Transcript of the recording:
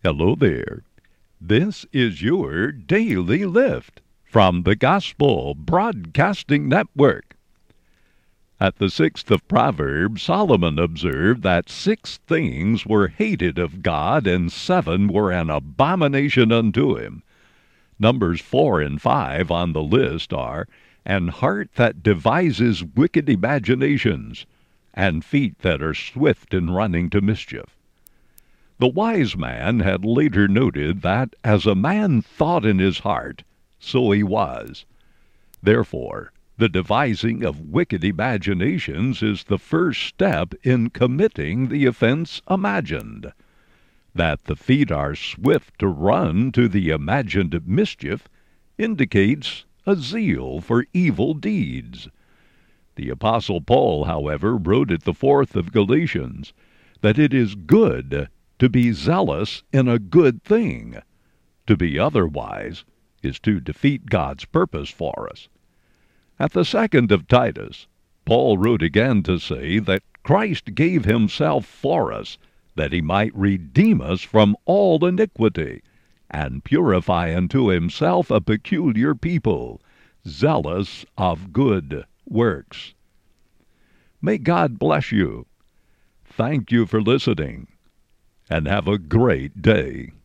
Hello there. This is your Daily Lift from the Gospel Broadcasting Network. At the 6th of Proverbs, Solomon observed that 6 things were hated of God and 7 were an abomination unto him. Numbers 4 and 5 on the list are, "An heart that devises wicked imaginations, and feet that are swift in running to mischief." The wise man had later noted that as a man thought in his heart, so he was. Therefore, the devising of wicked imaginations is the first step in committing the offense imagined. That the feet are swift to run to the imagined mischief indicates a zeal for evil deeds. The Apostle Paul, however, wrote at the 4th of Galatians that it is good to be zealous in a good thing. To be otherwise is to defeat God's purpose for us. At the 2nd of Titus, Paul wrote again to say that Christ gave himself for us, that he might redeem us from all iniquity, and purify unto himself a peculiar people, zealous of good works. May God bless you. Thank you for listening, and have a great day.